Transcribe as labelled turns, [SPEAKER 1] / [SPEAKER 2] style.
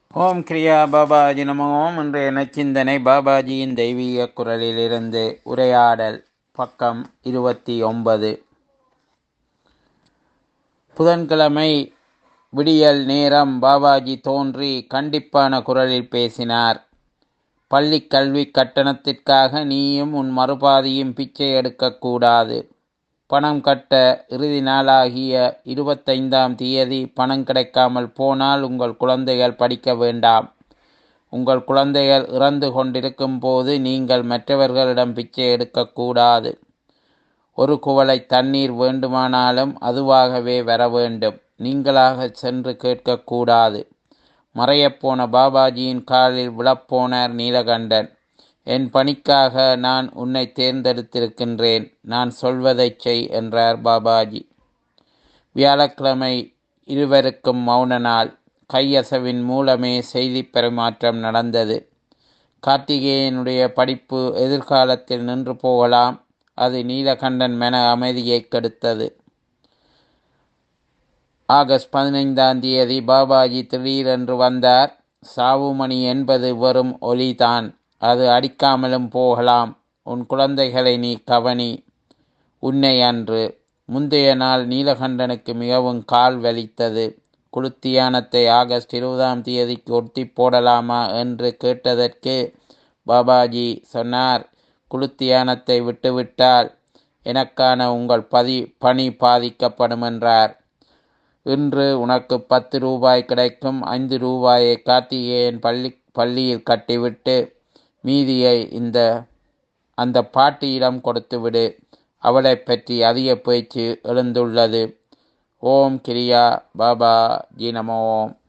[SPEAKER 1] ஓம் கிரியா பாபாஜி நம ஓம். இன்றைய நச்சிந்தனை பாபாஜியின் தெய்வீக குரலிலிருந்து உரையாடல் பக்கம் 29. புதன்கிழமை விடியல் நேரம் பாபாஜி தோன்றி கண்டிப்பான குரலில் பேசினார். பள்ளி கல்வி கட்டணத்திற்காக நீயும் உன் மறுபாதியும் பிச்சை எடுக்கக்கூடாது. பணம் கட்ட இறுதி நாளாகிய 25ஆம் தேதி பணம் கிடைக்காமல் போனால் உங்கள் குழந்தைகள் படிக்க வேண்டாம். உங்கள் குழந்தைகள் இறந்து கொண்டிருக்கும் போது நீங்கள் மற்றவர்களிடம் பிச்சை எடுக்கக்கூடாது. ஒரு குவளை தண்ணீர் வேண்டுமானாலும் அதுவாகவே வர வேண்டும். நீங்களாக சென்று கேட்கக்கூடாது. மறையப்போன பாபாஜியின் காலில் விழப்போனார் நீலகண்டன். என் பணிக்காக நான் உன்னை தேர்ந்தெடுத்திருக்கின்றேன். நான் சொல்வதைச் செய் என்றார் பாபாஜி. வியாழக்கிழமை இருவருக்கும் மௌன நாள். கையசவின் மூலமே செய்தி பரிமாற்றம் நடந்தது. கார்த்திகேயனுடைய படிப்பு எதிர்காலத்தில் நின்று போகலாம். அது நீலகண்டன் மன அமைதியை கெடுத்தது. ஆகஸ்ட் 15ஆம் தேதி பாபாஜி திடீரென்று வந்தார். சாவுமணி என்பது வெறும் ஒலிதான். அது அடிக்காமலும் போகலாம். உன் குழந்தைகளை நீ கவனி. உன்னை அன்று. முந்தைய நாள் நீலகண்டனுக்கு மிகவும் கால் வலித்தது. குளுத்தியானத்தை ஆகஸ்ட் 20ஆம் தேதிக்கு ஒட்டி போடலாமா என்று கேட்டதற்கு பாபாஜி சொன்னார், குளுத்தியானத்தை விட்டுவிட்டால் எனக்கான உங்கள் பணி பாதிக்கப்படும் என்றார். இன்று உனக்கு 10 ரூபாய் கிடைக்கும். 5 ரூபாயை கார்த்திகேயன் பள்ளியில் கட்டிவிட்டு மீதியை அந்த பாட்டியிடம் கொடுத்துவிடு. அவளை பற்றி அதிக பேச்சு எழுந்துள்ளது. ஓம் கிரியா பாபாஜி நமோ.